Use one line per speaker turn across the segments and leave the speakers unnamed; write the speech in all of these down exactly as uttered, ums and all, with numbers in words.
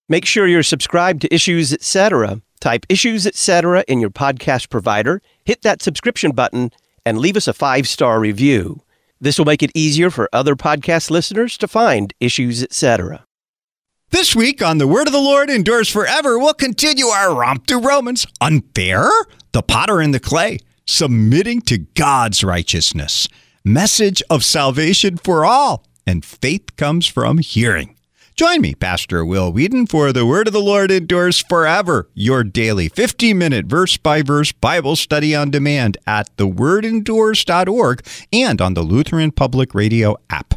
Make sure you're subscribed to Issues Etc. Type Issues Etc. in your podcast provider, hit that subscription button, and leave us a five-star review. This will make it easier for other podcast listeners to find Issues Etc.
This week on The Word of the Lord Endures Forever, we'll continue our romp through Romans. Unfair? The potter and the clay. Submitting to God's righteousness. Message of salvation for all. And faith comes from hearing. Join me, Pastor Will Whedon, for The Word of the Lord Endures Forever, your daily fifteen-minute verse-by-verse Bible study on demand at the word endures dot org and on the Lutheran Public Radio app.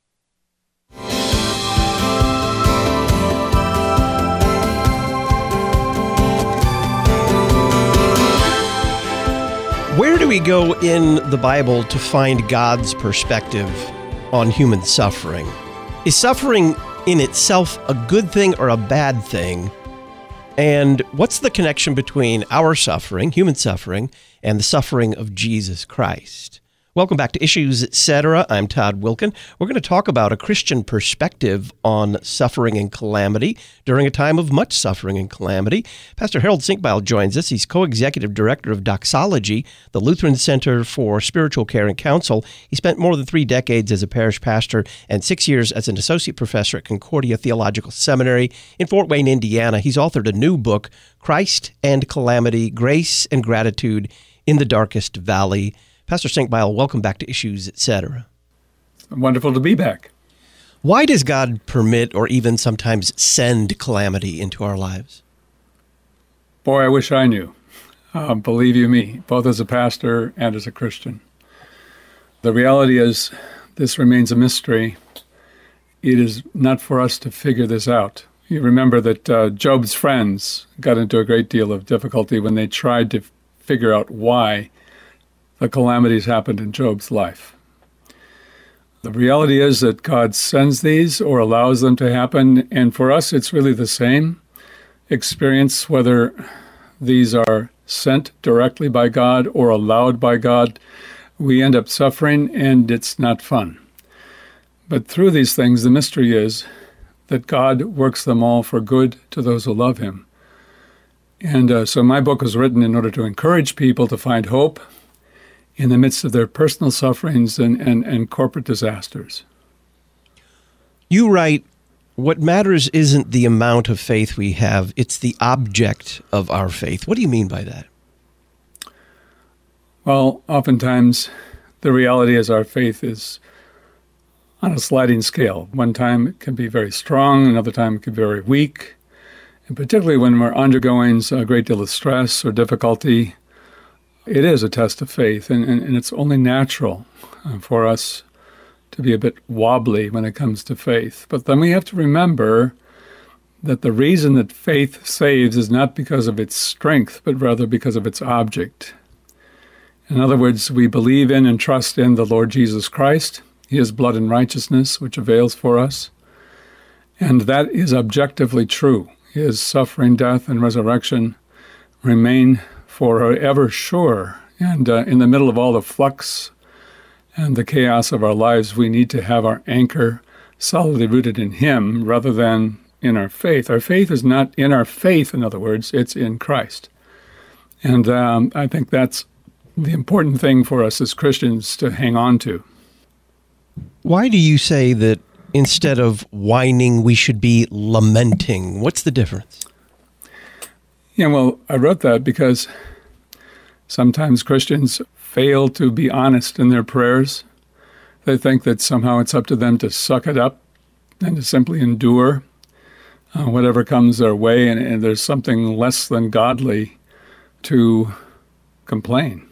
Where do we go in the Bible to find God's perspective on human suffering? Is suffering in itself a good thing or a bad thing? And what's the connection between our suffering, human suffering, and the suffering of Jesus Christ? Welcome back to Issues Etc. I'm Todd Wilkin. We're going to talk about a Christian perspective on suffering and calamity during a time of much suffering and calamity. Pastor Harold Sinkbeil joins us. He's co-executive director of Doxology, the Lutheran Center for Spiritual Care and Counsel. He spent more than three decades as a parish pastor and six years as an associate professor at Concordia Theological Seminary in Fort Wayne, Indiana. He's authored a new book, Christ and Calamity, Grace and Gratitude in the Darkest Valley. Pastor Sinkbeil, welcome back to Issues Etc.
Wonderful to be back.
Why does God permit or even sometimes send calamity into our lives?
Boy, I wish I knew. Uh, believe you me, both as a pastor and as a Christian. The reality is, this remains a mystery. It is not for us to figure this out. You remember that uh, Job's friends got into a great deal of difficulty when they tried to figure out why the calamities happened in Job's life. The reality is that God sends these or allows them to happen, and for us it's really the same experience, whether these are sent directly by God or allowed by God. We end up suffering, and it's not fun. But through these things, the mystery is that God works them all for good to those who love Him. And uh, so my book was written in order to encourage people to find hope in the midst of their personal sufferings and, and, and corporate disasters.
You write, what matters isn't the amount of faith we have, it's the object of our faith. What do you mean by that?
Well, oftentimes the reality is our faith is on a sliding scale. One time it can be very strong, another time it can be very weak. And particularly when we're undergoing a great deal of stress or difficulty, it is a test of faith, and, and, and it's only natural uh, for us to be a bit wobbly when it comes to faith. But then we have to remember that the reason that faith saves is not because of its strength, but rather because of its object. In other words, we believe in and trust in the Lord Jesus Christ, His blood and righteousness, which avails for us. And that is objectively true. His suffering, death, and resurrection remain forever sure. And uh, in the middle of all the flux and the chaos of our lives, we need to have our anchor solidly rooted in Him rather than in our faith. Our faith is not in our faith, in other words, it's in Christ. And um, I think that's the important thing for us as Christians to hang on to.
Why do you say that instead of whining, we should be lamenting? What's the difference?
Yeah, well, I wrote that because sometimes Christians fail to be honest in their prayers. They think that somehow it's up to them to suck it up and to simply endure uh, whatever comes their way, and, and there's something less than godly to complain.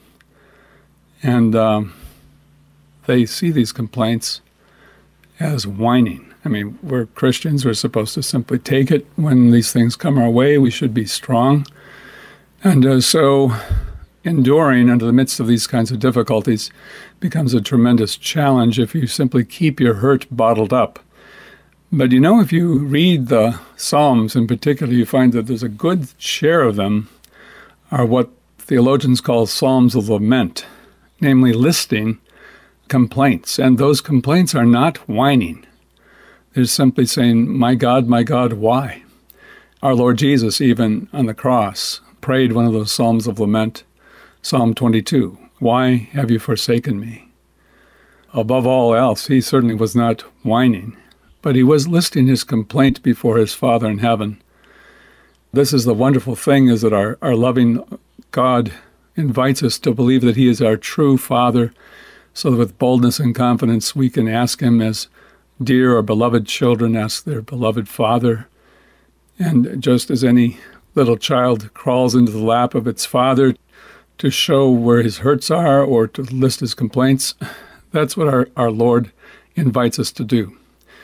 And um, they see these complaints as whining. I mean, we're Christians. We're supposed to simply take it when these things come our way. We should be strong. And uh, so enduring under the midst of these kinds of difficulties becomes a tremendous challenge if you simply keep your hurt bottled up. But you know, if you read the Psalms in particular, you find that there's a good share of them are what theologians call Psalms of lament, namely listing complaints. And those complaints are not whining. They're simply saying, my God, my God, why? Our Lord Jesus, even on the cross, prayed one of those Psalms of Lament, Psalm twenty-two, "Why have you forsaken me?" Above all else, he certainly was not whining, but he was listing his complaint before his Father in heaven. This is the wonderful thing, is that our, our loving God invites us to believe that he is our true Father, so that with boldness and confidence we can ask him as dear or beloved children ask their beloved Father. And just as any little child crawls into the lap of its father to show where his hurts are or to list his complaints, that's what our, our Lord invites us to do.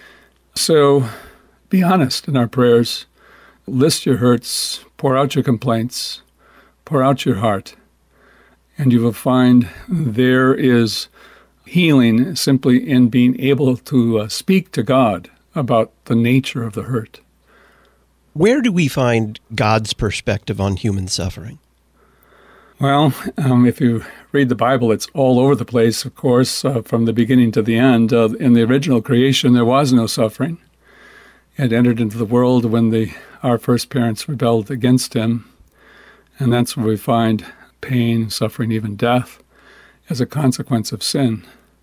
So be honest in our prayers. List your hurts, pour out your complaints, pour out your heart, and you will find there is healing simply in being able to uh, speak to God about the nature of the hurt.
Where do we find God's perspective on human suffering?
Well, um, if you read the Bible, it's all over the place, of course, uh, from the beginning to the end. Uh, in the original creation, there was no suffering. It entered into the world when the our first parents rebelled against him, and that's where we find pain, suffering, even death as a consequence of sin.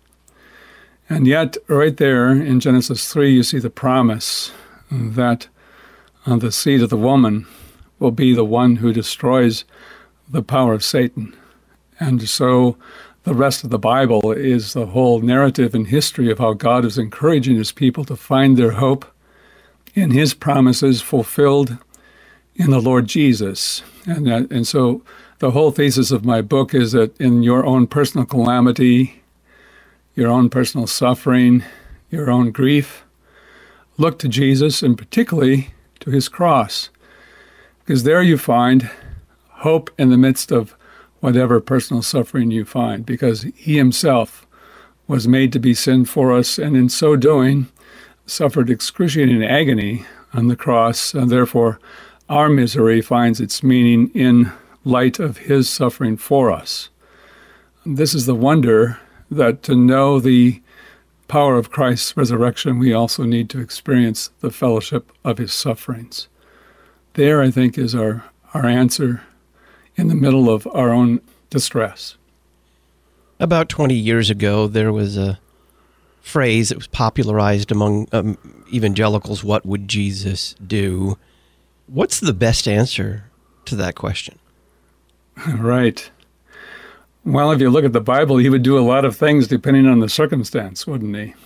And yet, right there in Genesis three, you see the promise that uh, the seed of the woman will be the one who destroys the power of Satan. And so the rest of the Bible is the whole narrative and history of how God is encouraging his people to find their hope in his promises fulfilled in the Lord Jesus. And, that, and so the whole thesis of my book is that in your own personal calamity, your own personal suffering, your own grief, look to Jesus and particularly to his cross, because there you find hope in the midst of whatever personal suffering you find, because he himself was made to be sin for us, and in so doing suffered excruciating agony on the cross, and therefore our misery finds its meaning in light of his suffering for us. This is the wonder that to know the power of Christ's resurrection, we also need to experience the fellowship of his sufferings. There, I think, is our, our answer in the middle of our own distress.
About twenty years ago, there was a phrase that was popularized among um, evangelicals, "What would Jesus do?" What's the best answer to that question?
Right. Well, if you look at the Bible, he would do a lot of things depending on the circumstance, wouldn't he?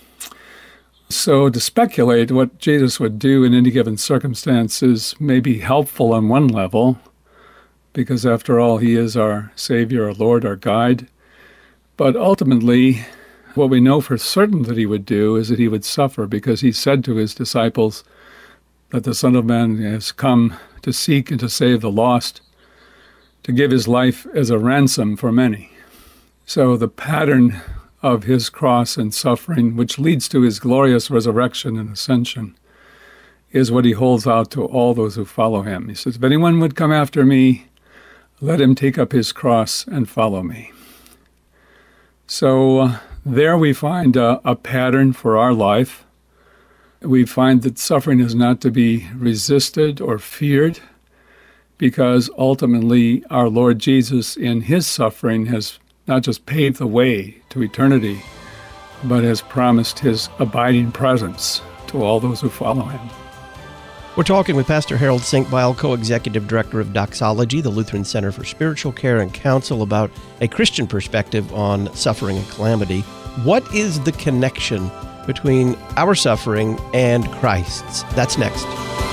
So to speculate what Jesus would do in any given circumstance is maybe helpful on one level, because after all, he is our Savior, our Lord, our guide. But ultimately, what we know for certain that he would do is that he would suffer, because he said to his disciples that the Son of Man has come to seek and to save the lost, to give his life as a ransom for many. So the pattern of his cross and suffering, which leads to his glorious resurrection and ascension, is what he holds out to all those who follow him. He says, if anyone would come after me, let him take up his cross and follow me. So uh, there we find a, a pattern for our life. We find that suffering is not to be resisted or feared, because ultimately our Lord Jesus in his suffering has not just paved the way to eternity, but has promised his abiding presence to all those who follow him.
We're talking with Pastor Harold Senkbeil, Co-Executive Director of Doxology, the Lutheran Center for Spiritual Care and Counsel, about a Christian perspective on suffering and calamity. What is the connection between our suffering and Christ's? That's next.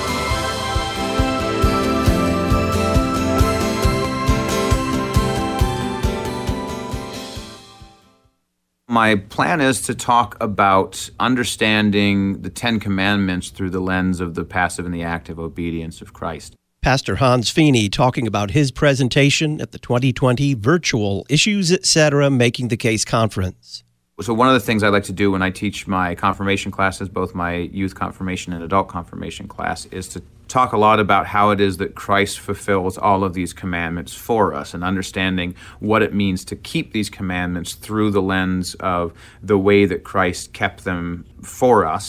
My plan is to talk about understanding the Ten Commandments through the lens of the passive and the active obedience of Christ.
Pastor Hans Feeney talking about his presentation at the twenty twenty Virtual Issues, et cetera, Making the Case Conference.
So one of the things I like to do when I teach my confirmation classes, both my youth confirmation and adult confirmation class, is to talk a lot about how it is that Christ fulfills all of these commandments for us, and understanding what it means to keep these commandments through the lens of the way that Christ kept them for us.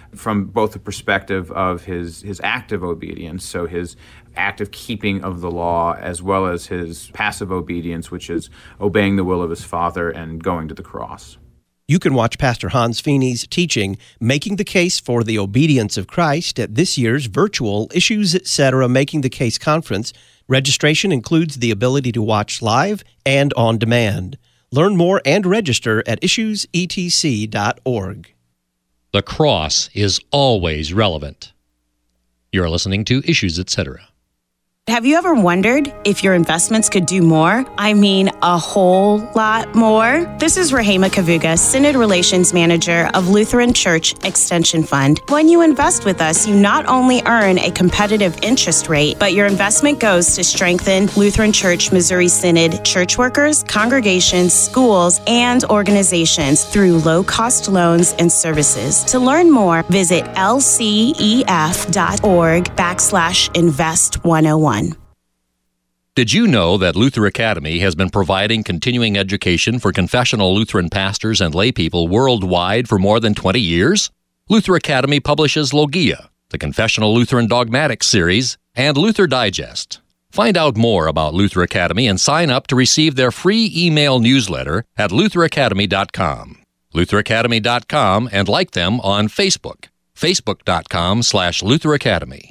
from both the perspective of his, his active obedience, so his active keeping of the law, as well as his passive obedience, which is obeying the will of his Father and going to the cross.
You can watch Pastor Hans Feeney's teaching, Making the Case for the Obedience of Christ, at this year's virtual Issues Etc. Making the Case conference. Registration includes the ability to watch live and on demand. Learn more and register at issues e t c dot org.
The cross is always relevant. You're listening to Issues Etc.
Have you ever wondered if your investments could do more? I mean, a whole lot more? This is Rahema Kavuga, Synod Relations Manager of Lutheran Church Extension Fund. When you invest with us, you not only earn a competitive interest rate, but your investment goes to strengthen Lutheran Church Missouri Synod church workers, congregations, schools, and organizations through low-cost loans and services. To learn more, visit lcef.org backslash invest 101.
Did you know that Luther Academy has been providing continuing education for confessional Lutheran pastors and laypeople worldwide for more than twenty years? Luther Academy publishes Logia, the Confessional Lutheran Dogmatics series, and Luther Digest. Find out more about Luther Academy and sign up to receive their free email newsletter at luther academy dot com. luther academy dot com, and like them on Facebook, facebook.com slash Luther Academy.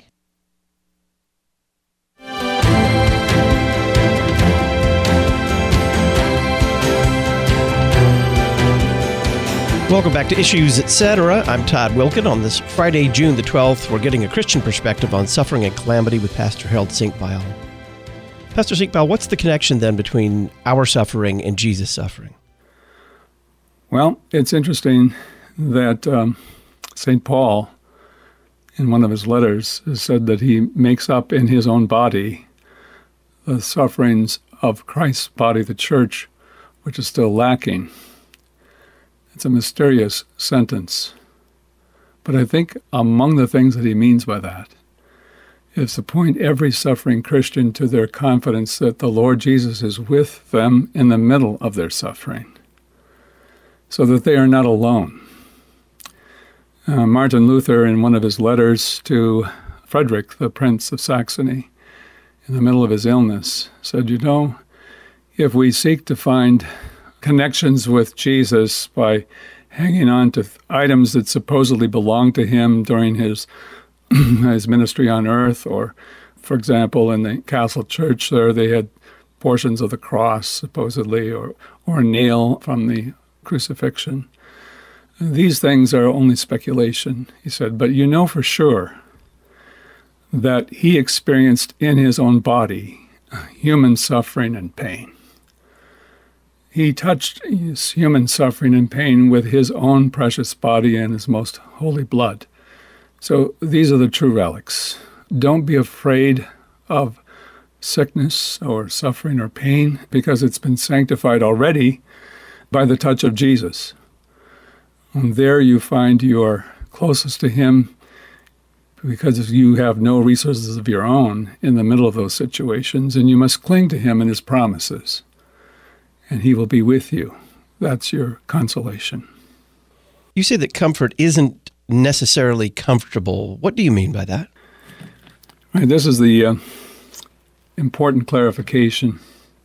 Welcome back to Issues Etc. I'm Todd Wilkin. On this Friday, June the twelfth, we're getting a Christian perspective on suffering and calamity with Pastor Harold Sinkbeil. Pastor Sinkbeil, what's the connection then between our suffering and Jesus' suffering?
Well, it's interesting that um, Saint Paul, in one of his letters, has said that he makes up in his own body the sufferings of Christ's body, the church, which is still lacking. It's a mysterious sentence, but I think among the things that he means by that is to point every suffering Christian to their confidence that the Lord Jesus is with them in the middle of their suffering, so that they are not alone. Uh, Martin Luther, in one of his letters to Frederick, the Prince of Saxony, in the middle of his illness, said, you know, if we seek to find connections with Jesus by hanging on to items that supposedly belonged to him during his his ministry on earth, or, for example, in the Castle Church there, they had portions of the cross, supposedly, or, or a nail from the crucifixion. These things are only speculation, he said, but you know for sure that he experienced in his own body human suffering and pain. He touched his human suffering and pain with his own precious body and his most holy blood. So these are the true relics. Don't be afraid of sickness or suffering or pain, because it's been sanctified already by the touch of Jesus. And there you find you are closest to him, because you have no resources of your own in the middle of those situations, and you must cling to him and his promises. And he will be with you. That's your consolation.
You say that comfort isn't necessarily comfortable. What do you mean by that?
Right, this is the uh, important clarification.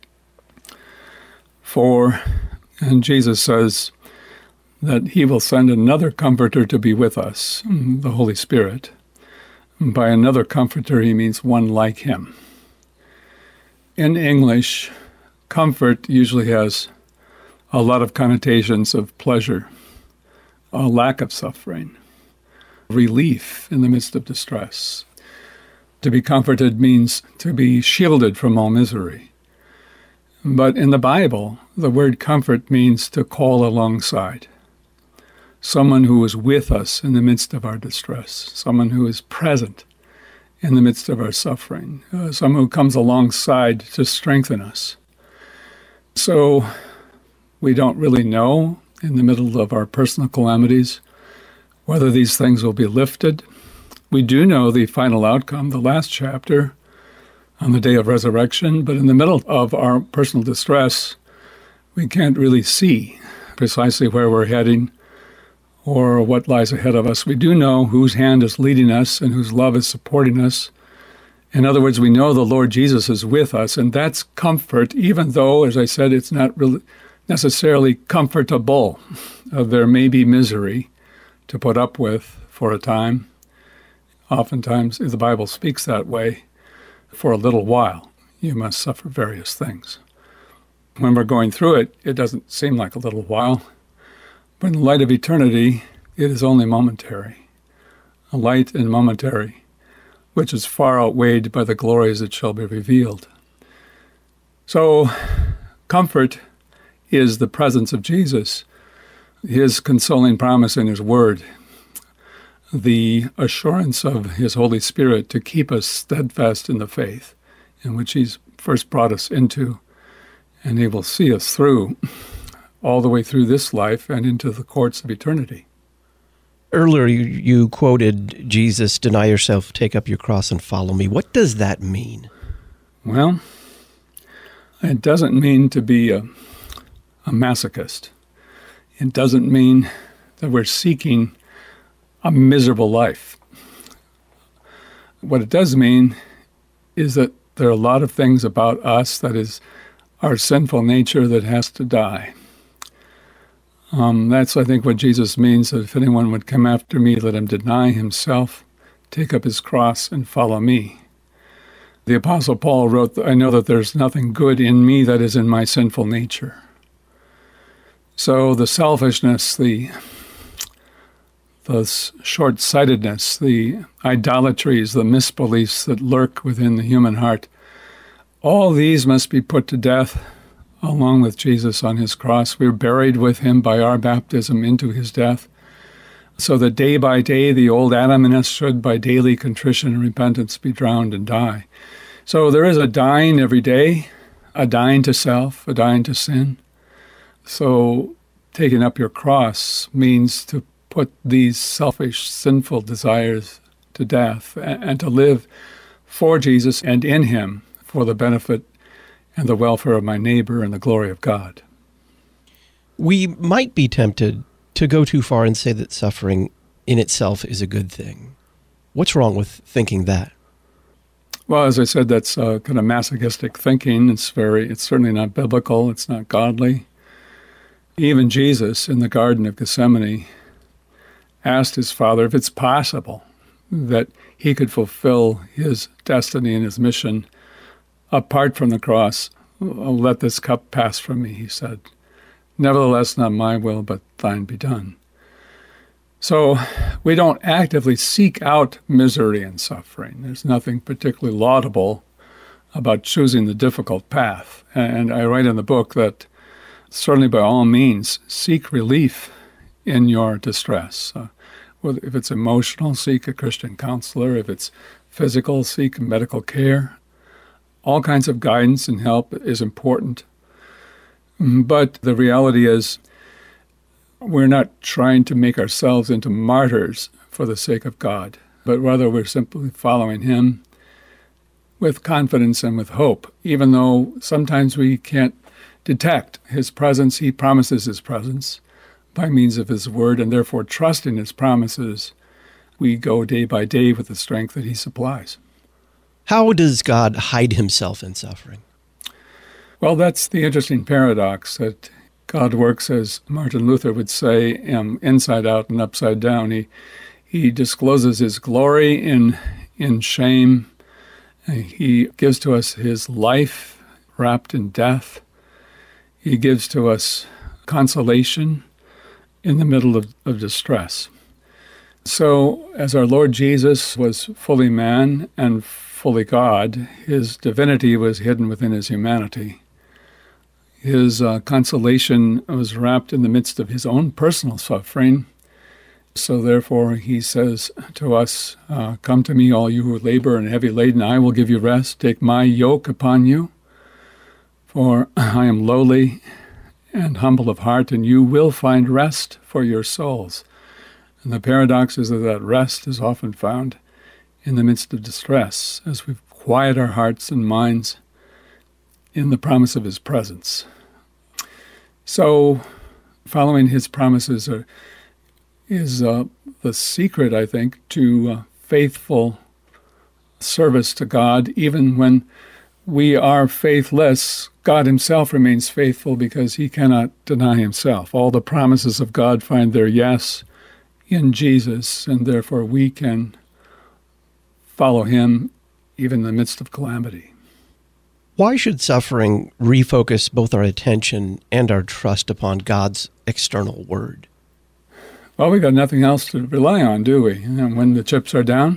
For, and Jesus says that he will send another comforter to be with us, the Holy Spirit. By another comforter, he means one like him. In English, comfort usually has a lot of connotations of pleasure, a lack of suffering, relief in the midst of distress. To be comforted means to be shielded from all misery. But in the Bible, the word comfort means to call alongside. Someone who is with us in the midst of our distress, someone who is present in the midst of our suffering, uh, someone who comes alongside to strengthen us. So we don't really know in the middle of our personal calamities whether these things will be lifted. We do know the final outcome, the last chapter, on the day of resurrection, but in the middle of our personal distress, we can't really see precisely where we're heading or what lies ahead of us. We do know whose hand is leading us and whose love is supporting us. In other words, we know the Lord Jesus is with us, and that's comfort, even though, as I said, it's not really necessarily comfortable. Uh, there may be misery to put up with for a time. Oftentimes, the Bible speaks that way. For a little while, you must suffer various things. When we're going through it, it doesn't seem like a little while. But in the light of eternity, it is only momentary. A light and momentary, which is far outweighed by the glories that shall be revealed. So, comfort is the presence of Jesus, his consoling promise in his word, the assurance of his Holy Spirit to keep us steadfast in the faith in which he's first brought us into, and he will see us through, all the way through this life and into the courts of eternity.
Earlier, you, you quoted Jesus, "Deny yourself, take up your cross, and follow me." What does that mean?
Well, it doesn't mean to be a, a masochist. It doesn't mean that we're seeking a miserable life. What it does mean is that there are a lot of things about us, that is our sinful nature, that has to die. Um, that's, I think, what Jesus means, that if anyone would come after me, let him deny himself, take up his cross, and follow me. The Apostle Paul wrote, I know that there's nothing good in me that is in my sinful nature. So the selfishness, the the short-sightedness, the idolatries, the misbeliefs that lurk within the human heart, all these must be put to death along with Jesus on his cross. We're buried with him by our baptism into his death, so that day by day the old Adam in us should, by daily contrition and repentance, be drowned and die. So there is a dying every day, a dying to self, a dying to sin. So taking up your cross means to put these selfish, sinful desires to death and to live for Jesus and in him for the benefit and the welfare of my neighbor and the glory of God.
We might be tempted to go too far and say that suffering in itself is a good thing. What's wrong with thinking that?
Well, as I said, that's uh, kind of masochistic thinking. It's very, it's certainly not biblical. It's not godly. Even Jesus in the Garden of Gethsemane asked his Father if it's possible that he could fulfill his destiny and his mission apart from the cross. Let this cup pass from me, he said. Nevertheless, not my will, but thine be done. So we don't actively seek out misery and suffering. There's nothing particularly laudable about choosing the difficult path. And I write in the book that certainly by all means, seek relief in your distress. Uh, if it's emotional, seek a Christian counselor. If it's physical, seek medical care. All kinds of guidance and help is important. But the reality is, we're not trying to make ourselves into martyrs for the sake of God, but rather we're simply following him with confidence and with hope, even though sometimes we can't detect his presence. He promises his presence by means of his word, and therefore trust in his promises. We go day by day with the strength that he supplies.
How does God hide himself in suffering?
Well, that's the interesting paradox, that God works, as Martin Luther would say, um, inside out and upside down. He he discloses his glory in in shame. He gives to us his life wrapped in death. He gives to us consolation in the middle of, of distress. So, as our Lord Jesus was fully man and fully God, his divinity was hidden within his humanity. His uh, consolation was wrapped in the midst of his own personal suffering. So therefore, he says to us, uh, come to me, all you who labor and heavy laden, I will give you rest. Take my yoke upon you, for I am lowly and humble of heart, and you will find rest for your souls. And the paradox is that that rest is often found in the midst of distress, as we quiet our hearts and minds in the promise of his presence. So, following his promises are, is uh, the secret, I think, to uh, faithful service to God. Even when we are faithless, God himself remains faithful because he cannot deny himself. All the promises of God find their yes in Jesus, and therefore we can follow him even in the midst of calamity.
Why should suffering refocus both our attention and our trust upon God's external word?
Well, we got nothing else to rely on, do we? And when the chips are down,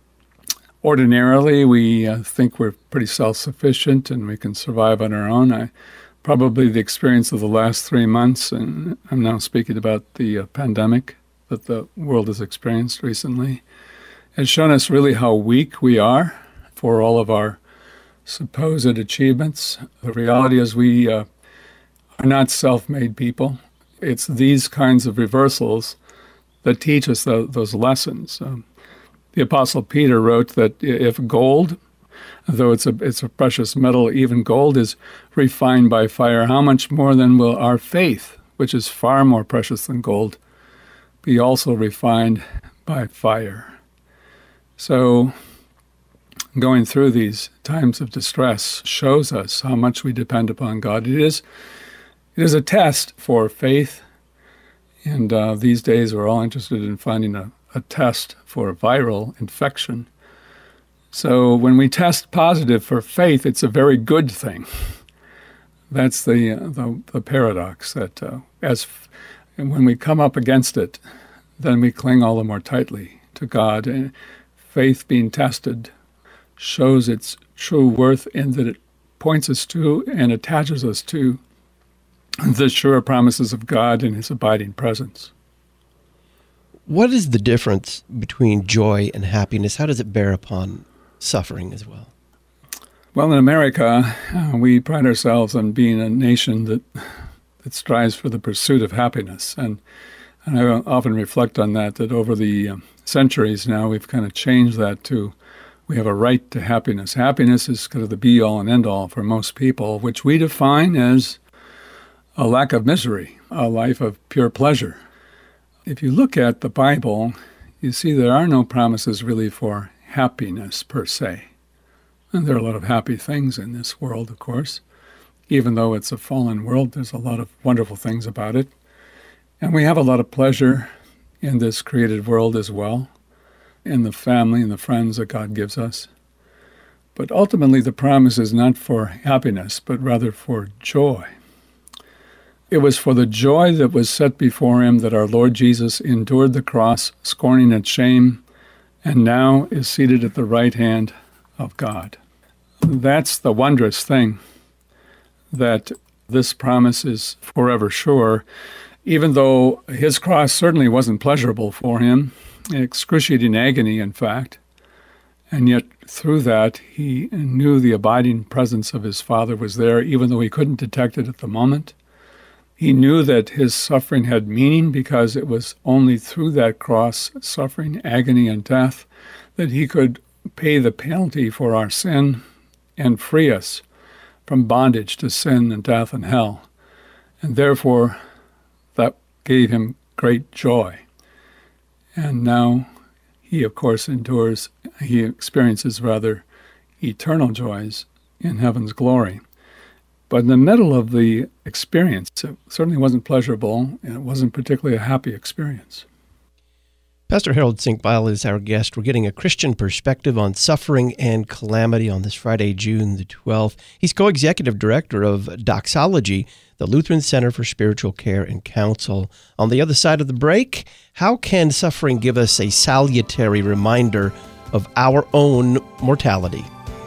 ordinarily we uh, think we're pretty self-sufficient and we can survive on our own. I, probably the experience of the last three months, and I'm now speaking about the uh, pandemic that the world has experienced recently, has shown us really how weak we are for all of our supposed achievements. The reality is we uh, are not self-made people. It's these kinds of reversals that teach us the, those lessons. Um, the Apostle Peter wrote that if gold, though it's a, it's a precious metal, even gold is refined by fire, how much more then will our faith, which is far more precious than gold, be also refined by fire? So going through these times of distress shows us how much we depend upon God. It is, it is a test for faith, and uh, these days we're all interested in finding a, a test for viral infection. So when we test positive for faith, it's a very good thing. That's the uh, the, the paradox, that uh, as f- and when we come up against it, then we cling all the more tightly to God. And faith being tested shows its true worth in that it points us to and attaches us to the sure promises of God and his abiding presence.
What is the difference between joy and happiness? How does it bear upon suffering as well?
Well, in America, uh, we pride ourselves on being a nation that that strives for the pursuit of happiness. And, and I often reflect on that, that over the uh, centuries now, we've kind of changed that to we have a right to happiness. Happiness is kind of the be-all and end-all for most people, which we define as a lack of misery, a life of pure pleasure. If you look at the Bible, you see there are no promises really for happiness per se. And there are a lot of happy things in this world, of course. Even though it's a fallen world, there's a lot of wonderful things about it. And we have a lot of pleasure in this created world as well, in the family and the friends that God gives us. But ultimately, the promise is not for happiness, but rather for joy. It was for the joy that was set before him that our Lord Jesus endured the cross, scorning its shame, and now is seated at the right hand of God. That's the wondrous thing, that this promise is forever sure, even though his cross certainly wasn't pleasurable for him, excruciating agony, in fact. And yet through that, he knew the abiding presence of his Father was there, even though he couldn't detect it at the moment. He knew that his suffering had meaning because it was only through that cross, suffering, agony, and death, that he could pay the penalty for our sin and free us from bondage to sin and death and hell. And therefore, that gave him great joy. And now he, of course, endures, he experiences rather eternal joys in heaven's glory. But in the middle of the experience, it certainly wasn't pleasurable, and it wasn't particularly a happy experience.
Pastor Harold Sinkbeil is our guest. We're getting a Christian perspective on suffering and calamity on this Friday, June the twelfth. He's co-executive director of Doxology, the Lutheran Center for Spiritual Care and Counsel. On the other side of the break, how can suffering give us a salutary reminder of our own mortality?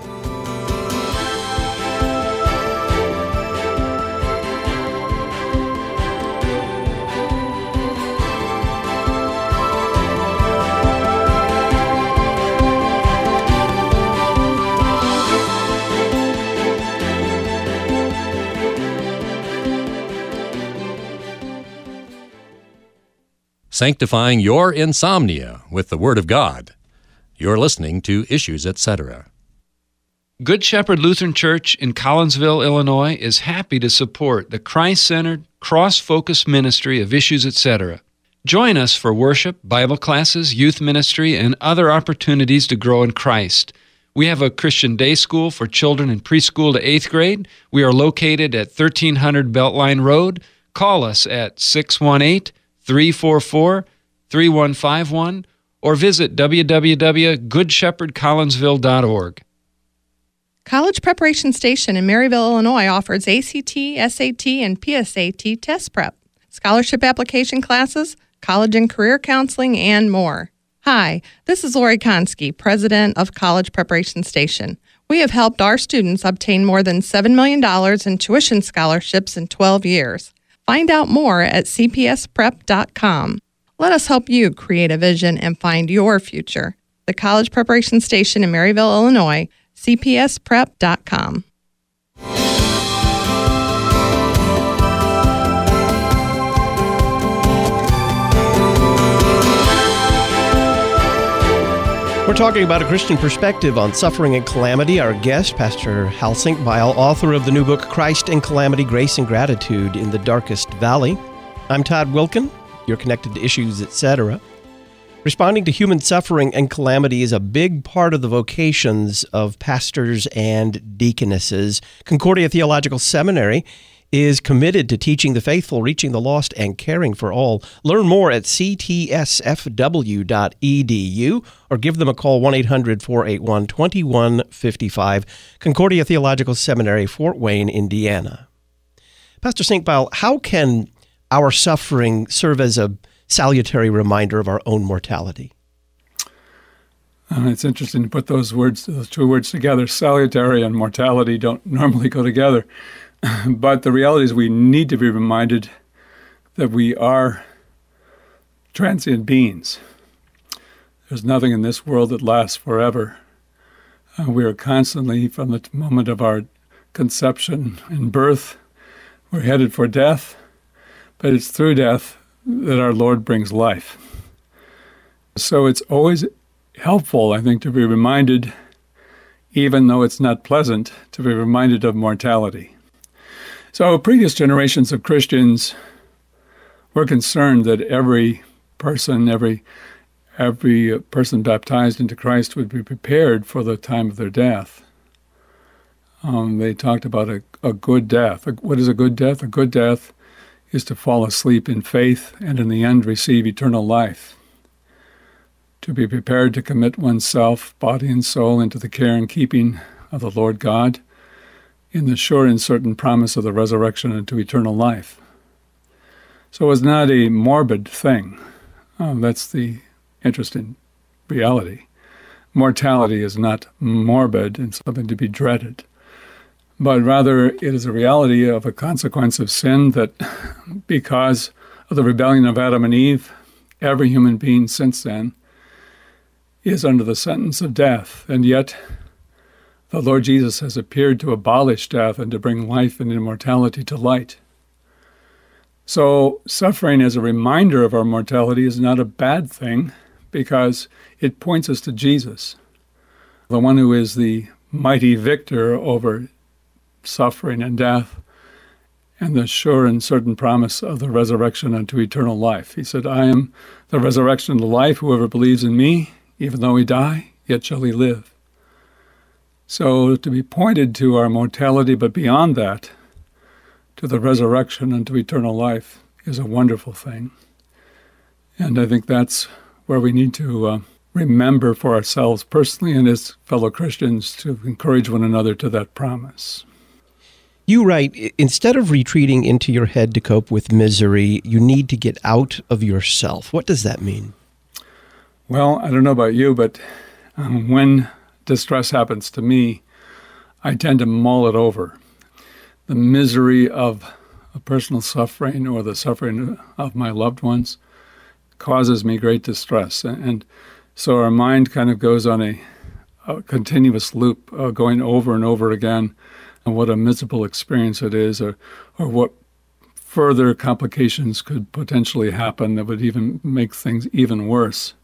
Sanctifying your insomnia with the Word of God. You're listening to Issues, et cetera.
Good Shepherd Lutheran Church in Collinsville, Illinois is happy to support the Christ-centered, cross-focused ministry of Issues, et cetera. Join us for worship, Bible classes, youth ministry, and other opportunities to grow in Christ. We have a Christian day school for children in preschool to eighth grade. We are located at thirteen hundred Beltline Road. Call us at six one eight, three four four, three one five one or visit w w w dot good shepherd collinsville dot org.
College Preparation Station in Maryville, Illinois offers A C T, S A T, and P S A T test prep, scholarship application classes, college and career counseling, and more. Hi, this is Lori Konski, president of College Preparation Station. We have helped our students obtain more than seven million dollars in tuition scholarships in twelve years. Find out more at c p s prep dot com. Let us help you create a vision and find your future. The College Preparation Station in Maryville, Illinois, c p s prep dot com.
We're talking about a Christian perspective on suffering and calamity. Our guest, Pastor Hal Sinkbeil, author of the new book, Christ in Calamity, Grace and Gratitude in the Darkest Valley. I'm Todd Wilkin. You're connected to Issues, et cetera. Responding to human suffering and calamity is a big part of the vocations of pastors and deaconesses. Concordia Theological Seminary is committed to teaching the faithful, reaching the lost, and caring for all. Learn more at c t s f w dot e d u or give them a call, one eight hundred, four eight one, two one five five. Concordia Theological Seminary, Fort Wayne, Indiana. Pastor Sinkbeil, how can our suffering serve as a salutary reminder of our own mortality?
Uh, it's interesting to put those words, those two words together. Salutary and mortality don't normally go together. But the reality is we need to be reminded that we are transient beings. There's nothing in this world that lasts forever. Uh, we are constantly, from the moment of our conception and birth, we're headed for death, but it's through death that our Lord brings life. So it's always helpful, I think, to be reminded, even though it's not pleasant, to be reminded of mortality. So previous generations of Christians were concerned that every person, every every person baptized into Christ would be prepared for the time of their death. Um, they talked about a, a good death. What is a good death? A good death is to fall asleep in faith and in the end receive eternal life. To be prepared to commit oneself, body and soul, into the care and keeping of the Lord God, in the sure and certain promise of the resurrection into eternal life. So it's not a morbid thing. Oh, that's the interesting reality. Mortality is not morbid and something to be dreaded, but rather it is a reality of a consequence of sin that because of the rebellion of Adam and Eve, every human being since then is under the sentence of death, and yet the Lord Jesus has appeared to abolish death and to bring life and immortality to light. So suffering as a reminder of our mortality is not a bad thing because it points us to Jesus, the one who is the mighty victor over suffering and death and the sure and certain promise of the resurrection unto eternal life. He said, I am the resurrection and the life. Whoever believes in me, even though he die, yet shall he live. So to be pointed to our mortality, but beyond that, to the resurrection and to eternal life is a wonderful thing. And I think that's where we need to uh, remember for ourselves personally and as fellow Christians to encourage one another to that promise.
You write, instead of retreating into your head to cope with misery, you need to get out of yourself. What does that mean?
Well, I don't know about you, but um, when distress happens to me, I tend to mull it over. The misery of a personal suffering or the suffering of my loved ones causes me great distress. And so our mind kind of goes on a, a continuous loop, uh, going over and over again, and what a miserable experience it is, or, or what further complications could potentially happen that would even make things even worse.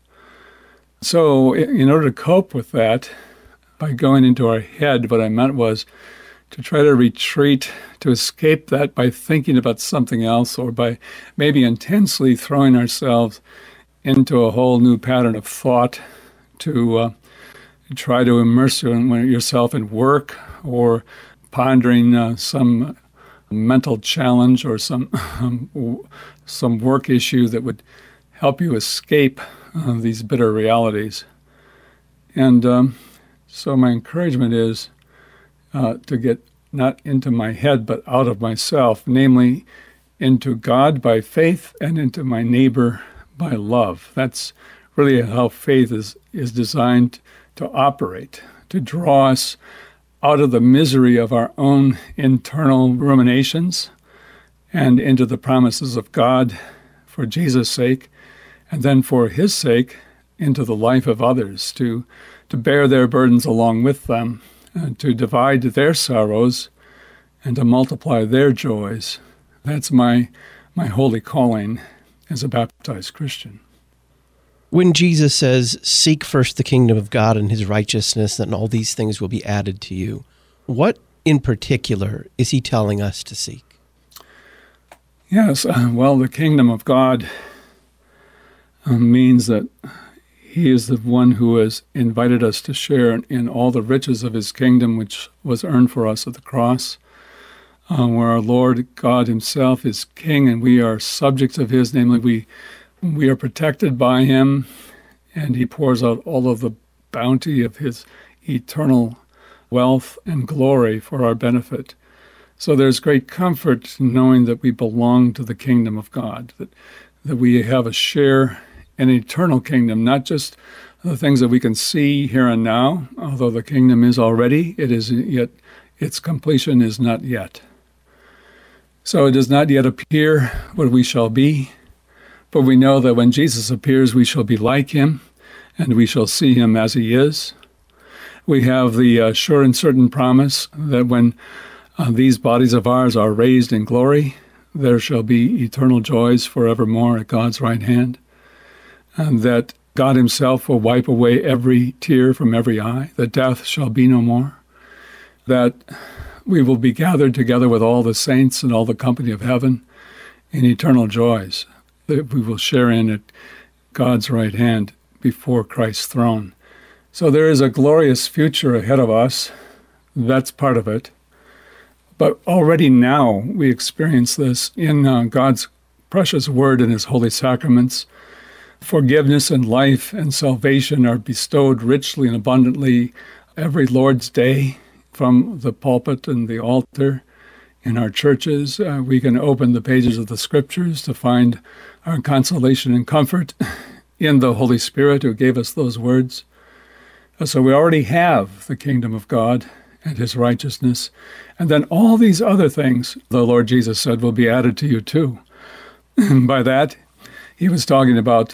So in order to cope with that, by going into our head, what I meant was to try to retreat, to escape that by thinking about something else, or by maybe intensely throwing ourselves into a whole new pattern of thought, to uh, try to immerse yourself in work, or pondering uh, some mental challenge or some um, some work issue that would help you escape uh, these bitter realities. And um, so my encouragement is uh, to get not into my head, but out of myself, namely into God by faith and into my neighbor by love. That's really how faith is, is designed to operate, to draw us out of the misery of our own internal ruminations and into the promises of God for Jesus' sake, and then for his sake into the life of others, to, to bear their burdens along with them, and to divide their sorrows and to multiply their joys. That's my, my holy calling as a baptized Christian.
When Jesus says, seek first the kingdom of God and his righteousness, and all these things will be added to you, what in particular is he telling us to seek?
Yes, uh, well, the kingdom of God uh, means that he is the one who has invited us to share in all the riches of his kingdom, which was earned for us at the cross, uh, where our Lord God himself is king and we are subjects of his, namely we We are protected by him, and he pours out all of the bounty of his eternal wealth and glory for our benefit. So there's great comfort knowing that we belong to the kingdom of God, that, that we have a share in an eternal kingdom, not just the things that we can see here and now, although the kingdom is already, it is yet, its completion is not yet. So it does not yet appear what we shall be, but we know that when Jesus appears, we shall be like him, and we shall see him as he is. We have the uh, sure and certain promise that when uh, these bodies of ours are raised in glory, there shall be eternal joys forevermore at God's right hand, and that God himself will wipe away every tear from every eye, that death shall be no more, that we will be gathered together with all the saints and all the company of heaven in eternal joys, that we will share in at God's right hand before Christ's throne. So there is a glorious future ahead of us. That's part of it. But already now we experience this in uh, God's precious word and his holy sacraments. Forgiveness and life and salvation are bestowed richly and abundantly every Lord's Day from the pulpit and the altar. In our churches, uh, we can open the pages of the Scriptures to find our consolation and comfort in the Holy Spirit who gave us those words. Uh, so we already have the kingdom of God and his righteousness. And then all these other things, the Lord Jesus said, will be added to you too. And by that, he was talking about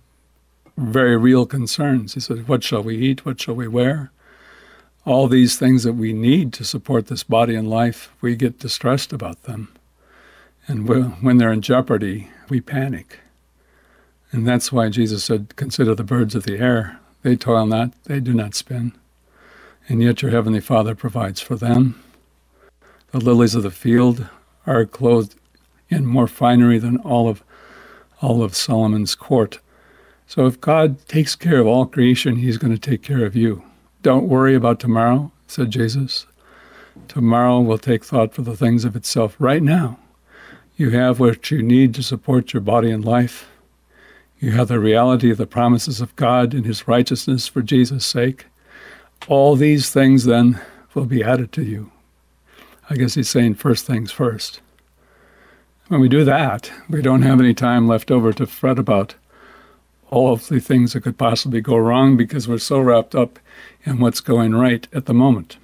very real concerns. He said, what shall we eat? What shall we wear? All these things that we need to support this body and life, we get distressed about them. And when they're in jeopardy, we panic. And that's why Jesus said, consider the birds of the air. They toil not, they do not spin. And yet your heavenly Father provides for them. The lilies of the field are clothed in more finery than all of, all of Solomon's court. So if God takes care of all creation, he's going to take care of you. Don't worry about tomorrow, said Jesus. Tomorrow will take thought for the things of itself. Right now, you have what you need to support your body and life. You have the reality of the promises of God and his righteousness for Jesus' sake. All these things then will be added to you. I guess he's saying first things first. When we do that, we don't have any time left over to fret about all of the things that could possibly go wrong because we're so wrapped up in what's going right at the moment.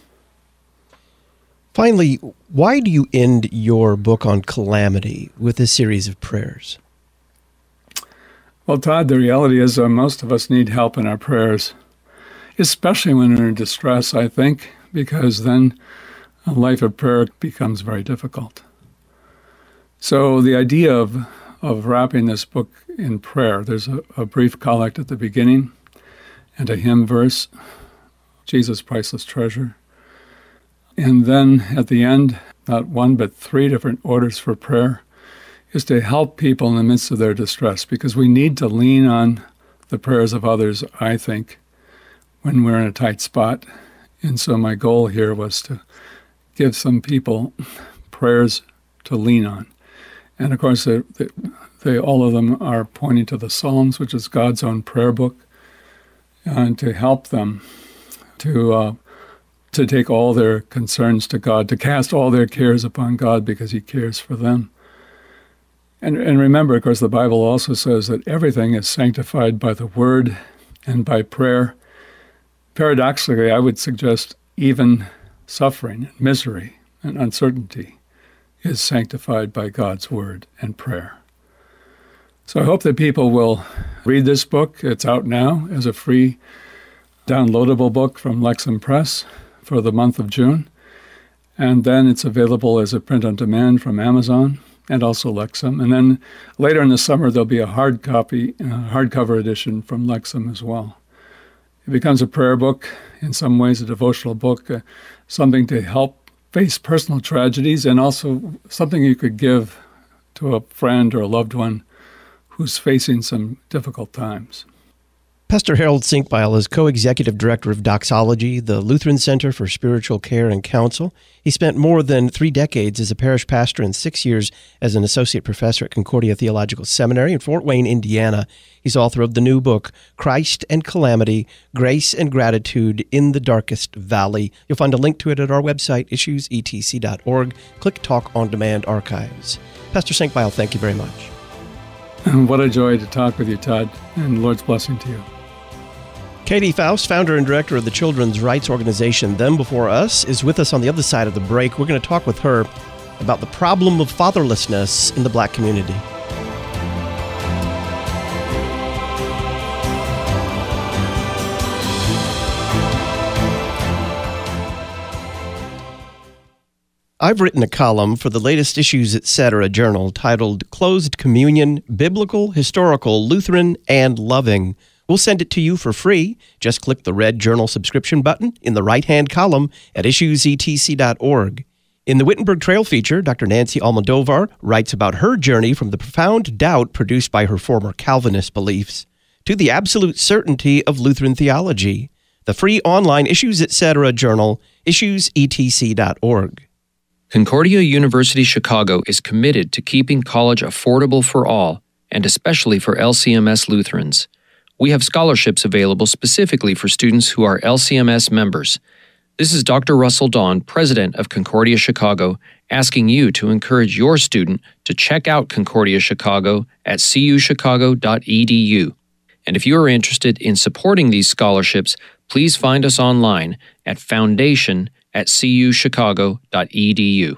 Finally, why do you end your book on calamity with a series of prayers?
Well, Todd, the reality is uh, most of us need help in our prayers, especially when we're in distress, I think, because then a life of prayer becomes very difficult. So the idea of of wrapping this book in prayer, there's a, a brief collect at the beginning and a hymn verse, Jesus' Priceless Treasure. And then at the end, not one but three different orders for prayer, is to help people in the midst of their distress, because we need to lean on the prayers of others, I think, when we're in a tight spot. And so my goal here was to give some people prayers to lean on. And of course, they, they, all of them are pointing to the Psalms, which is God's own prayer book, and to help them to uh, to take all their concerns to God, to cast all their cares upon God because he cares for them. And, and remember, of course, the Bible also says that everything is sanctified by the word and by prayer. Paradoxically, I would suggest even suffering, and misery, and uncertainty is sanctified by God's word and prayer. So I hope that people will read this book. It's out now as a free downloadable book from Lexham Press for the month of June. And then it's available as a print on demand from Amazon and also Lexham. And then later in the summer, there'll be a hard copy, uh, hardcover edition from Lexham as well. It becomes a prayer book, in some ways a devotional book, uh, something to help face personal tragedies, and also something you could give to a friend or a loved one who's facing some difficult times.
Pastor Harold Sinkbeil is co-executive director of Doxology, the Lutheran Center for Spiritual Care and Counsel. He spent more than three decades as a parish pastor and six years as an associate professor at Concordia Theological Seminary in Fort Wayne, Indiana. He's author of the new book, Christ and Calamity, Grace and Gratitude in the Darkest Valley. You'll find a link to it at our website, issues e t c dot org. Click Talk on Demand Archives. Pastor Sinkbeil, thank you very much.
And what a joy to talk with you, Todd, and Lord's blessing to you.
Katie Faust, founder and director of the children's rights organization Them Before Us, is with us on the other side of the break. We're going to talk with her about the problem of fatherlessness in the Black community. I've written a column for the latest Issues Etc. journal titled Closed Communion, Biblical, Historical, Lutheran, and Loving. We'll send it to you for free. Just click the red journal subscription button in the right-hand column at issues e t c dot org. In the Wittenberg Trail feature, Doctor Nancy Almodovar writes about her journey from the profound doubt produced by her former Calvinist beliefs to the absolute certainty of Lutheran theology. The free online Issues Etc. journal, issues e t c dot org.
Concordia University Chicago is committed to keeping college affordable for all, and especially for L C M S Lutherans. We have scholarships available specifically for students who are L C M S members. This is Doctor Russell Dawn, president of Concordia Chicago, asking you to encourage your student to check out Concordia Chicago at c u chicago dot e d u. And if you are interested in supporting these scholarships, please find us online at foundation at c u chicago dot e d u.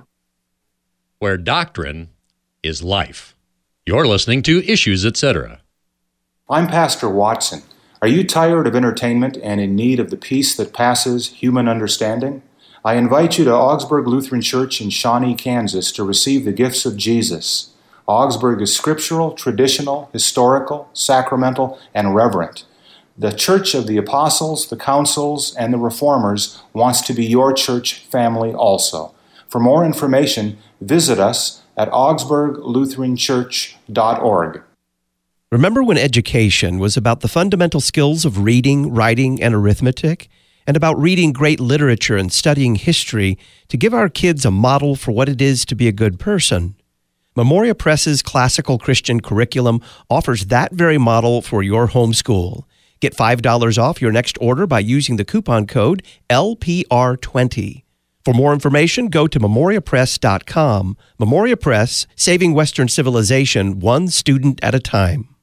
Where doctrine is life. You're listening to Issues Etc.
I'm Pastor Watson. Are you tired of entertainment and in need of the peace that passes human understanding? I invite you to Augsburg Lutheran Church in Shawnee, Kansas to receive the gifts of Jesus. Augsburg is scriptural, traditional, historical, sacramental, and reverent. The Church of the Apostles, the Councils, and the Reformers wants to be your church family also. For more information, visit us at augsburg lutheran church dot org.
Remember when education was about the fundamental skills of reading, writing, and arithmetic, and about reading great literature and studying history to give our kids a model for what it is to be a good person? Memoria Press's classical Christian curriculum offers that very model for your homeschool. Get five dollars off your next order by using the coupon code L P R twenty. For more information, go to memoria press dot com. Memoria Press, saving Western civilization one student at a time.